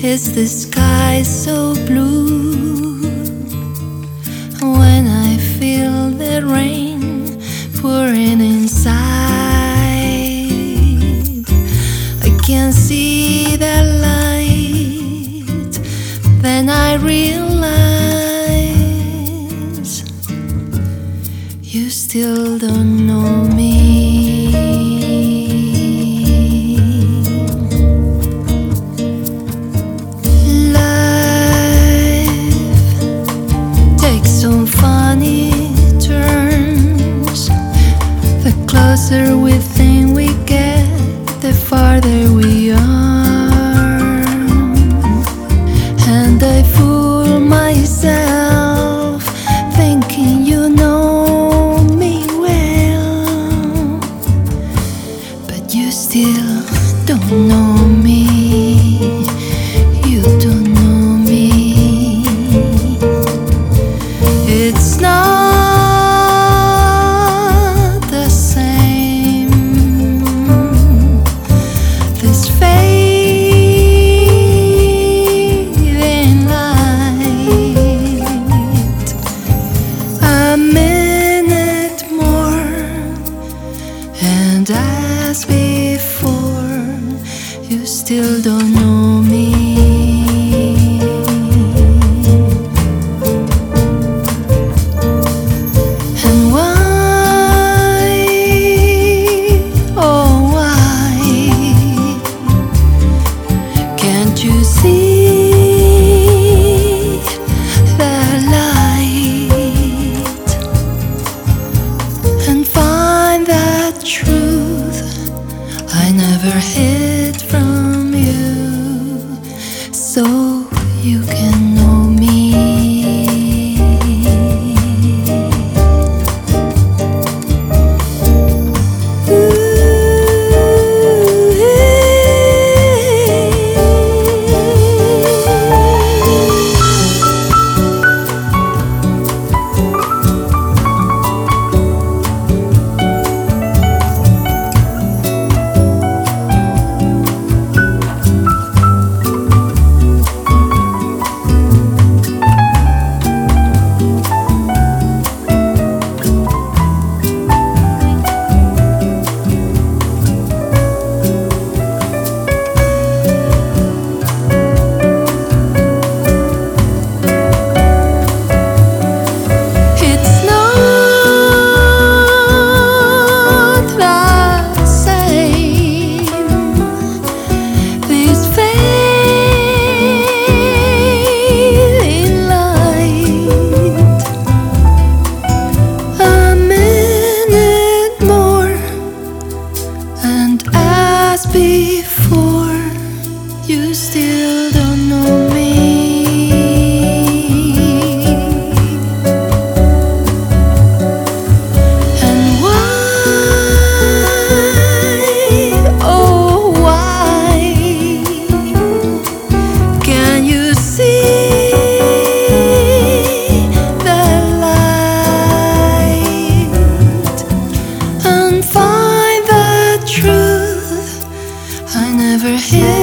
Is the sky so blue? When I feel the rain pouring inside, I can see the light. Then I realize you still don't know me. Some funny turns. The closer we think we get, the farther we are. And I fool myself thinking you know me well, but you still don't know me. You don't know me. It's not the same. This fading light. A minute more, and as before, you still don't know me. You see the light and find that truth I never hid from you, so you can know me. Before, you still don't know me. And why, oh why, can you see the light and find the truth I never hid?